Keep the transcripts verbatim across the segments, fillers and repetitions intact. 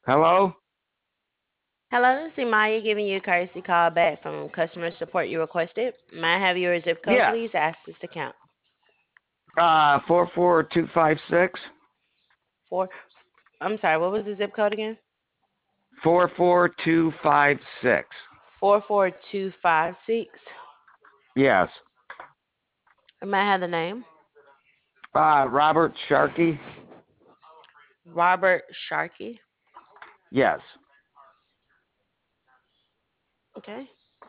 Hello? Hello, this is Maya giving you a courtesy call back from customer support you requested. May I have your zip code, Yes. please? Ask this account. Uh, four four two five six. Four. I'm sorry. What was the zip code again? four four two five six. Four four two five six. Yes. May I have the name? Uh, Robert Sharkey? Robert Sharkey. Yes. Okay.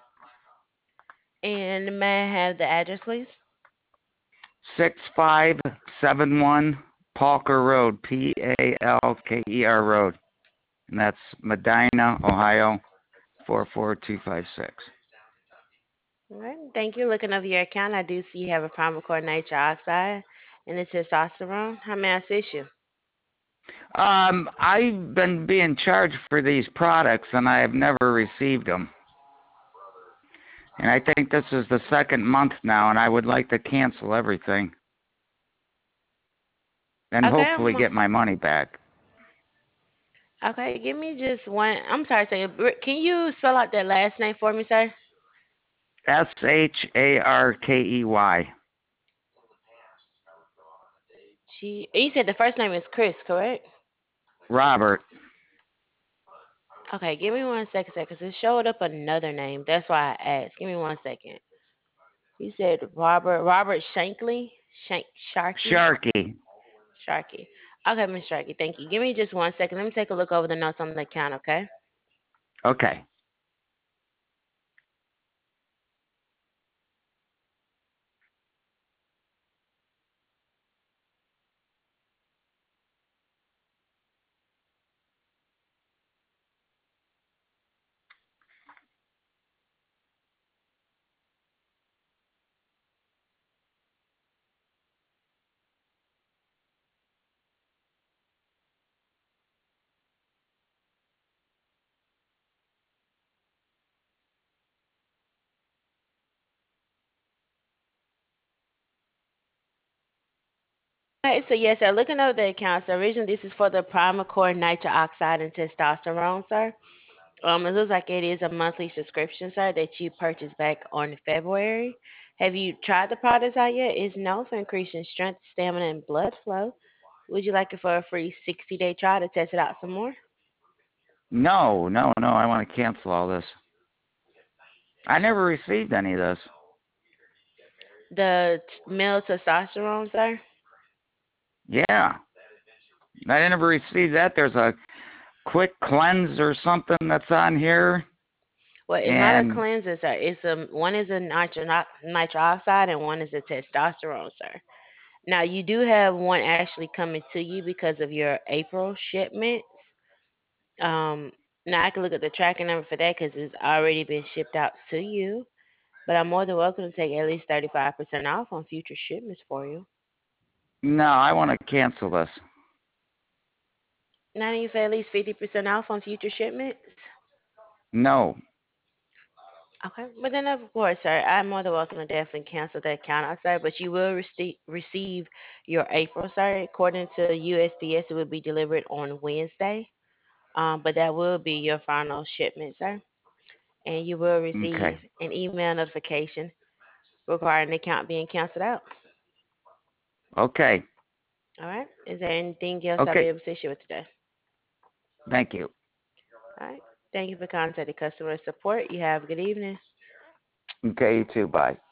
And may I have the address, please? six five seven one Palker Road, P A L K E R Road. And that's Medina, Ohio, four four two five six. All right. Thank you. Looking over your account, I do see you have a Primacore nitro oxide and the testosterone. How may I assist you? Um, I've been being charged for these products and I have never received them. And I think this is the second month now, and I would like to cancel everything and Okay. hopefully I'm, get my money back. okay. Give me just one. I'm sorry, sir. Can you spell out that last name for me, sir? S H A R K E Y. G. You said the first name is Chris, correct? Robert. Okay, give me one second, second, because it showed up another name. That's why I asked. Give me one second. You said Robert Robert Shankly? Shank Sharkey? Sharky. Sharkey. Okay, Miss Sharkey, thank you. Give me just one second. Let me take a look over the notes on the account, okay? Okay. Okay, so yes, sir. Looking over the account, so originally this is for the Primacore nitro oxide and testosterone, sir. Um, it looks like it is a monthly subscription, sir, that you purchased back on February. Have you tried the products out yet? It's known for increasing strength, stamina, and blood flow. Would you like it for a free sixty day trial to test it out some more? No, no, no. I want to cancel all this. I never received any of this. The t- male testosterone, sir? Yeah. I never received that. There's a quick cleanse or something that's on here. Well, it's not a And cleanser, sir. It's a one is a nitro, nitro oxide and one is a testosterone, sir. Now you do have one actually coming to you because of your April shipments. Um, Now I can look at the tracking number for that because it's already been shipped out to you. But I'm more than welcome to take at least thirty-five percent off on future shipments for you. no, I want to cancel this. Now you say at least fifty percent off on future shipments. No. Okay, but then of course, sir, I'm more than welcome to definitely cancel that account out, sir. But you will rece- receive your April, sir. According to U S P S, it will be delivered on Wednesday. Um, but that will be your final shipment, sir. And you will Okay. receive an email notification regarding the account being canceled out. Okay. All right. Is there anything else I'll be Okay. able to assist you with today? Thank you. All right. Thank you for contacting customer support. You have a good evening. Okay, you too. Bye.